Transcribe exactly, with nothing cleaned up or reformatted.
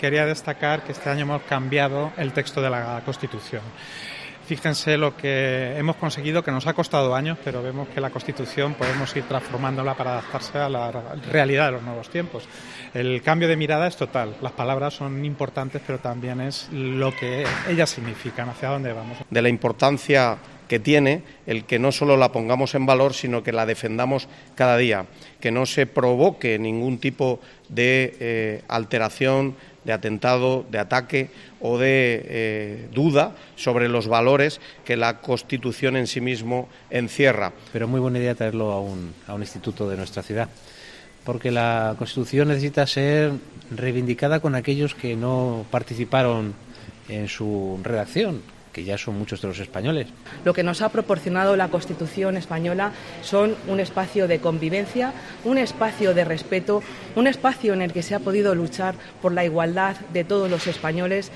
Quería destacar que este año hemos cambiado el texto de la Constitución. Fíjense lo que hemos conseguido, que nos ha costado años, pero vemos que la Constitución podemos ir transformándola para adaptarse a la realidad de los nuevos tiempos. El cambio de mirada es total. Las palabras son importantes, pero también es lo que ellas significan, hacia dónde vamos. De la importancia que tiene el que no solo la pongamos en valor, sino que la defendamos cada día, que no se provoque ningún tipo de eh, alteración, de atentado, de ataque o de eh, duda sobre los valores que la Constitución en sí mismo encierra. Pero muy buena idea traerlo a un, a un instituto de nuestra ciudad, porque la Constitución necesita ser reivindicada con aquellos que no participaron en su redacción, que ya son muchos de los españoles. Lo que nos ha proporcionado la Constitución española son un espacio de convivencia, un espacio de respeto, un espacio en el que se ha podido luchar por la igualdad de todos los españoles.